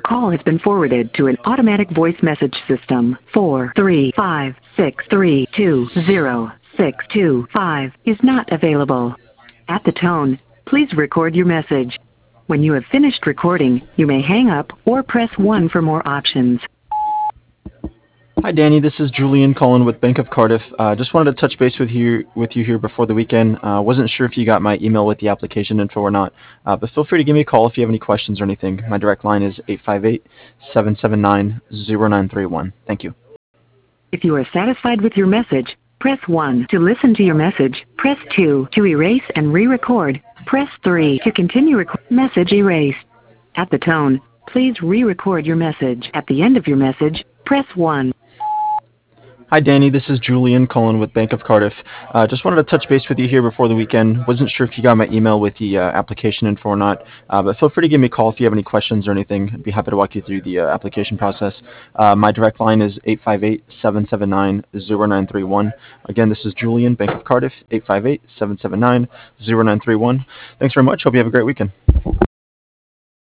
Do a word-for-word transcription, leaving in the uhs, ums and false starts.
call has been forwarded to an automatic voice message system. four three five six three two zero six two five is not available. At the tone, please record your message. When you have finished recording, you may hang up or press one for more options. Hi, Danny. This is Julian calling with Bank of Cardiff. Uh, just wanted to touch base with you with you here before the weekend. Uh, wasn't sure if you got my email with the application info or not, uh, but feel free to give me a call if you have any questions or anything. My direct line is eight five eight, seven seven nine, zero nine three one. Thank you. If you are satisfied with your message, press one. To listen to your message, press two. To erase and re-record, press three. To continue record, message erased. At the tone, please re-record your message. At the end of your message, press one. Hi, Danny. This is Julian calling with Bank of Cardiff. Uh, just wanted to touch base with you here before the weekend. Wasn't sure if you got my email with the uh, application info or not, uh, but feel free to give me a call if you have any questions or anything. I'd be happy to walk you through the uh, application process. Uh, my direct line is eight five eight, seven seven nine, zero nine three one. Again, this is Julian, Bank of Cardiff, eight five eight, seven seven nine, zero nine three one. Thanks very much. Hope you have a great weekend.